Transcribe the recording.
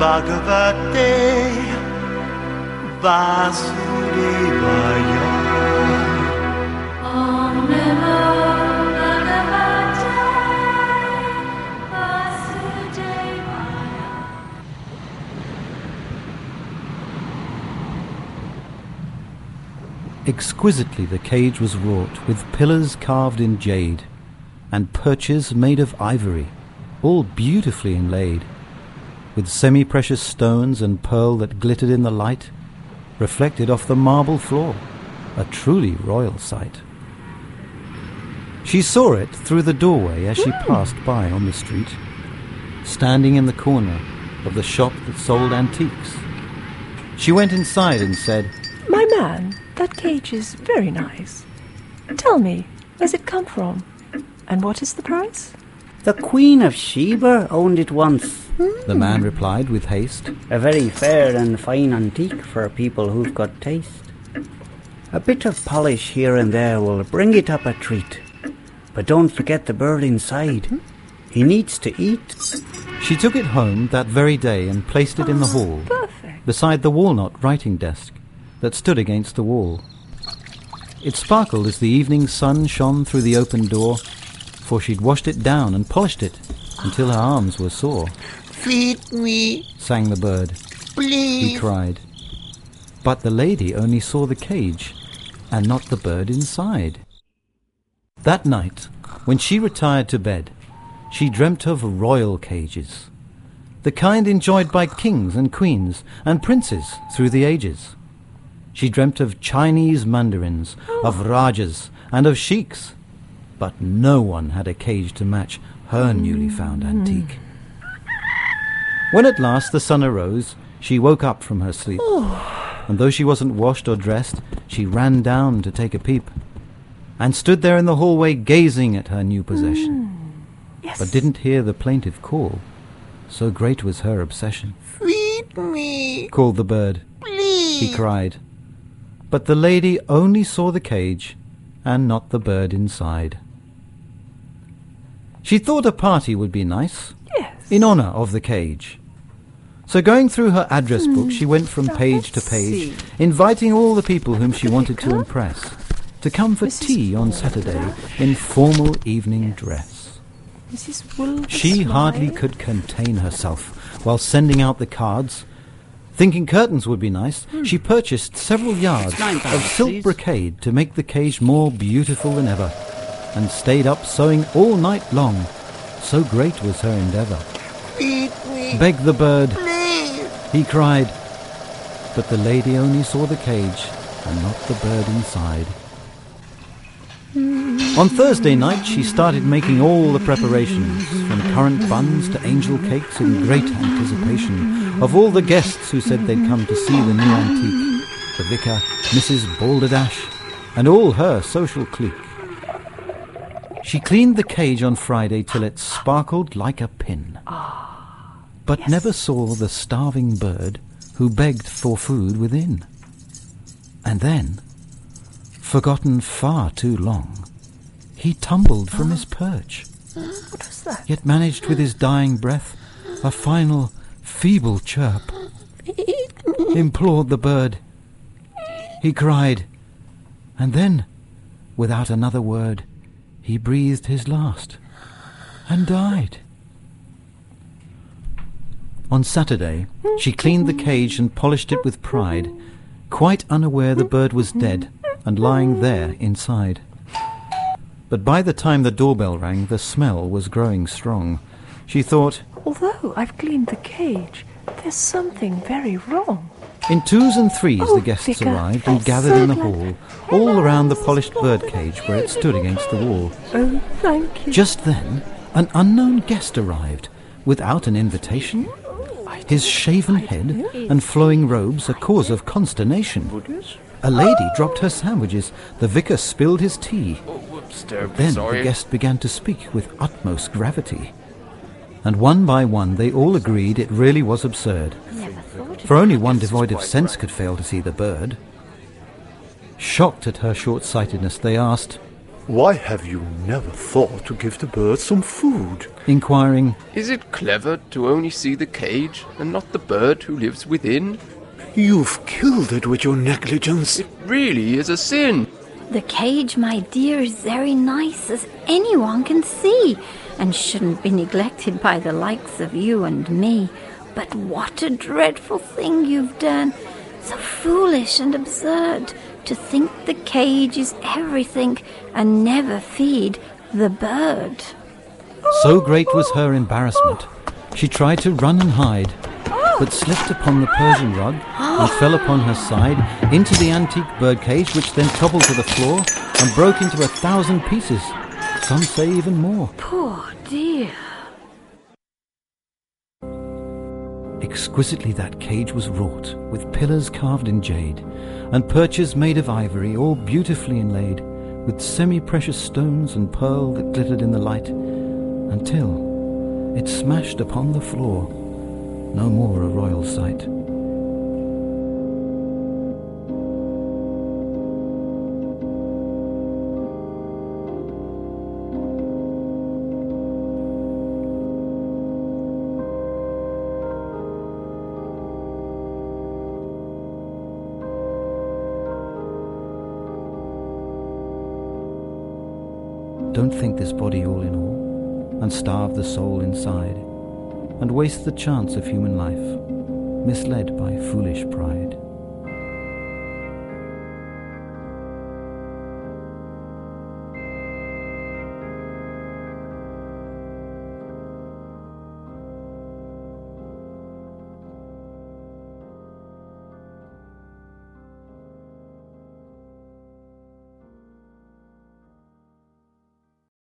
Bhagavate Vasudevaya. Om Namo Bhagavate Vasudevaya. Exquisitely the cage was wrought, with pillars carved in jade, and perches made of ivory, all beautifully inlaid, with semi-precious stones and pearl that glittered in the light, reflected off the marble floor, a truly royal sight. She saw it through the doorway as she passed by on the street, standing in the corner of the shop that sold antiques. She went inside and said, "My man, that cage is very nice. Tell me, where's it come from? And what is the price?" "The Queen of Sheba owned it once," the man replied with haste. "A very fair and fine antique for people who've got taste. A bit of polish here and there will bring it up a treat. But don't forget the bird inside. He needs to eat." She took it home that very day and placed it in the hall, Perfect. beside the walnut writing desk that stood against the wall. It sparkled as the evening sun shone through the open door, for she'd washed it down and polished it until her arms were sore. Feed me, Sang the bird. please. He cried. But the lady only saw the cage and not the bird inside. That night, when she retired to bed, she dreamt of royal cages, the kind enjoyed by kings and queens and princes through the ages. She dreamt of Chinese mandarins, of rajas, and of sheiks, but no one had a cage to match her newly found antique. When at last the sun arose, she woke up from her sleep, and though she wasn't washed or dressed, she ran down to take a peep, and stood there in the hallway gazing at her new possession, Yes. but didn't hear the plaintive call, so great was her obsession. Feed me, Called the bird, please. he cried, but the lady only saw the cage and not the bird inside. She thought a party would be nice, Yes. in honour of the cage. So going through her address book, she went from page to let's page, see. inviting all the people whom she wanted to Rebecca? impress to come for Mrs. tea on Saturday in formal evening dress. Mrs. Wilbur She hardly Smythe? could contain herself while sending out the cards. Thinking curtains would be nice, she purchased several yards £9, of silk please. brocade to make the cage more beautiful than ever, and stayed up sewing all night long. So great was her endeavour. Feed me, Begged the bird, please. he cried, but the lady only saw the cage and not the bird inside. On Thursday night she started making all the preparations, from currant buns to angel cakes, in great anticipation of all the guests who said they'd come to see the new antique, the vicar, Mrs. Balderdash, and all her social clique. She cleaned the cage on Friday till it sparkled like a pin, but never saw the starving bird who begged for food within. And then, forgotten far too long, he tumbled from his perch, What was that? yet managed with his dying breath a final feeble chirp. Implored the bird. He cried, and then, without another word, he breathed his last and died. On Saturday, she cleaned the cage and polished it with pride, quite unaware the bird was dead and lying there inside. But by the time the doorbell rang, the smell was growing strong. She thought, Although I've cleaned the cage, there's something very wrong. in twos and threes Oh, the guests Vicar, arrived and I'm gathered so in the glad. hall, all around the polished bird cage where it stood against the wall. Oh, thank you. Just then, an unknown guest arrived, without an invitation. His shaven head and flowing robes a cause of consternation. A lady dropped her sandwiches. The vicar spilled his tea. Then the guest began to speak with utmost gravity. And one by one they all agreed it really was absurd. For only one devoid of sense could fail to see the bird. Shocked at her short-sightedness, they asked, Why have you never thought to give the birds some food? inquiring, Is it clever to only see the cage and not the bird who lives within? You've killed it with your negligence. It really is a sin. The cage, my dear, is very nice, as anyone can see, and shouldn't be neglected by the likes of you and me. But what a dreadful thing you've done. So foolish and absurd to think the cage is everything and never feed the bird. So great was her embarrassment, she tried to run and hide, but slipped upon the Persian rug and fell upon her side into the antique birdcage, which then toppled to the floor and broke into 1,000 pieces. Some say even more. Poor dear. Exquisitely that cage was wrought, with pillars carved in jade, and perches made of ivory, all beautifully inlaid, with semi-precious stones and pearl that glittered in the light, until it smashed upon the floor, no more a royal sight. Don't think this body all in all, and starve the soul inside, and waste the chance of human life, misled by foolish pride.